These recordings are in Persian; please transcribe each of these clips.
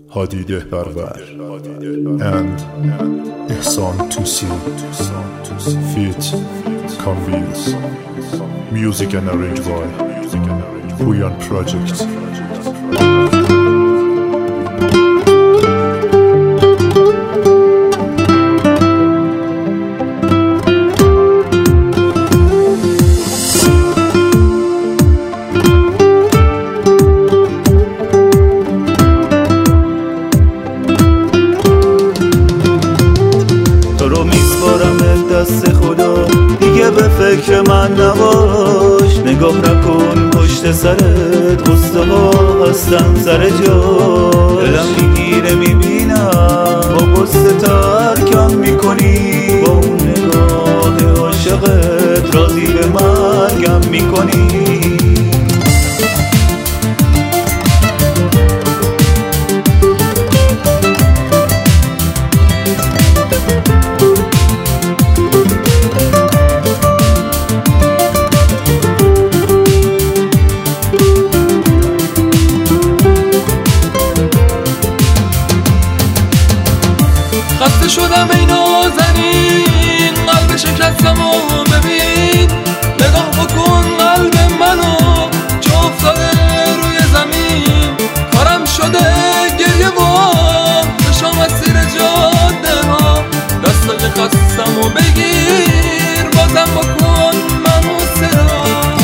هادی دهبرور and Ihsan Tusi feat. Convenes music and arranged by Huyan Project. دست خدا دیگه به فکر من نباش، نگاه نکن پشت سرت، غصه ها هستن سر جا. دلم میگیره میبینم با غصه ترکم میکنی، با اون نگاه عاشقت راضی به مرگم میکنی. خسته شدم ای نازنین، قلب شکستم و ببین، نگاه بکن قلب منو چه افتاده روی زمین. کارم شده گریه و نشام مسیر جاده ها، دستای خستم و بگیر بازم بکن منو صدا.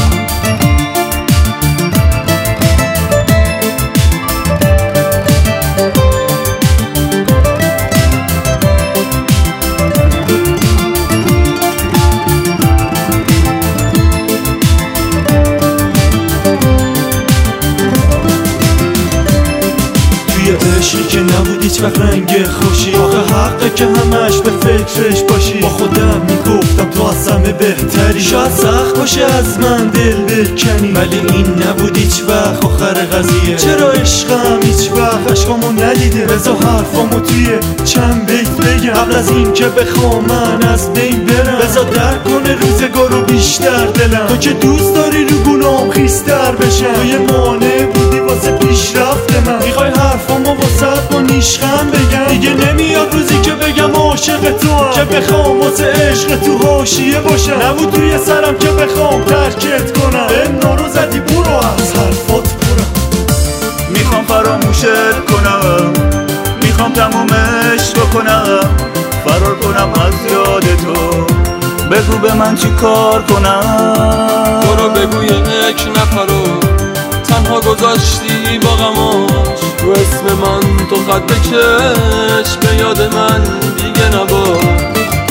عشقی که نبود هیچ وقت رنگ خوشی، آخه حقه که همش به فکرش باشی. با خودم میگفتم تو از همه بهتری، شاید سخت باشه از من دل بکنی، ولی این نبود هیچ وقت آخر قضیه. چرا عشقم هیچ وقت عشقامو ندیده؟ بذار حرفامو توی چند بیت بگم قبل از این که بخوام من از بین برم. بذار درک کنه روزگارو بیشتر دلم، تو که دوست داری رو گناهم خیستر بشم. تو یه مانع بودی واسه پیشرفت من، میخوای حرفامو واسه با نیشخند بگم. دیگه نمیاد روزی که بگم عاشق تو هم، که بخوام واسه عشق تو حاشیه باشم. نبود توی سرم که بخوام ترکت کنم، به نارو زدی برو از حرفات برم. میخوام فراموشت کنم، میخوام تمومش بکنم، فرار کنم از یاد تو. بگو به من چی کار کنم؟ برو بگو یک نفرو تنها گذاشتی با غماش، تو اسم من تو خط بکش، به یاد من دیگه نباش.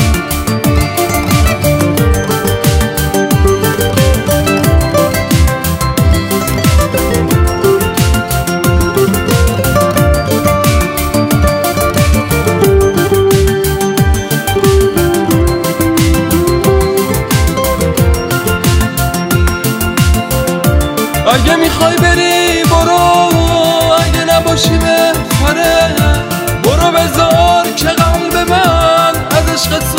اگه میخوای بری برو، اگه نباشی بهتره. برو بذار که قلب من از عشق